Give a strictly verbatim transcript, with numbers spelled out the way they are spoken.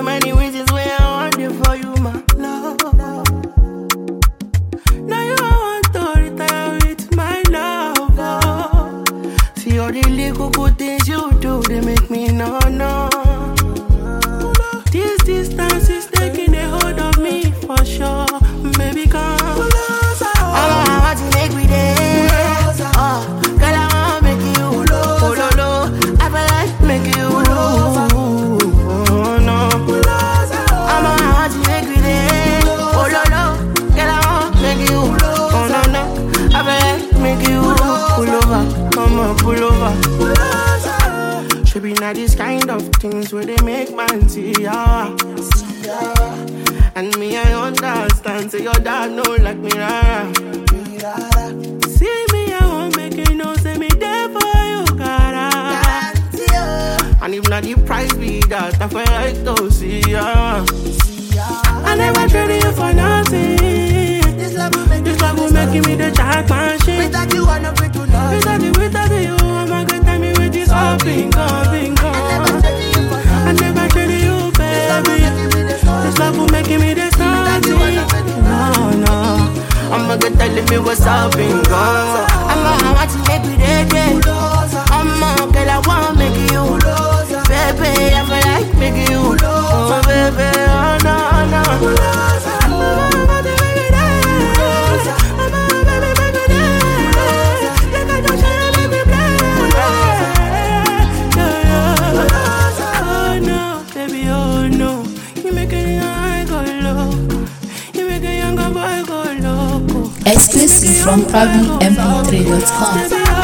so many reasons why I want it for you, my love. Now you want to retire with my love. Oh. See all the little good things you do, they make me no, no. This distance is taking a hold of me for sure. Baby, come. I want to make me there. Oh, girl, I want to make you. Oh, no, no. I feel like make you. Oh, no. I want to make me there. Oh, no, no. Girl, I want to make you. Oh, no, no. I feel like make you. Pull over. Come on, pull over. Should be not this kind of things where they make man see ya. And me, I understand. Say your dad know like me, rara. See me, I won't make you know. Say me there for you, cara. And if not the price be that, I feel like to see ya. I never traded you for nothing. This love will make, this love will make me the jack machine. Without you, I'm not going to know. Without you, without you, I'm not going to tell me with this all bingo, bingo. I never traded you, baby. This love will make me the something. No, no. I'ma get telling me what's up and go. I'ma want to make me ready. I'ma girl, I wanna make you. Baby, I feel like making you. Oh, baby, oh, no, no. Exclusive from proudly m p three dot com.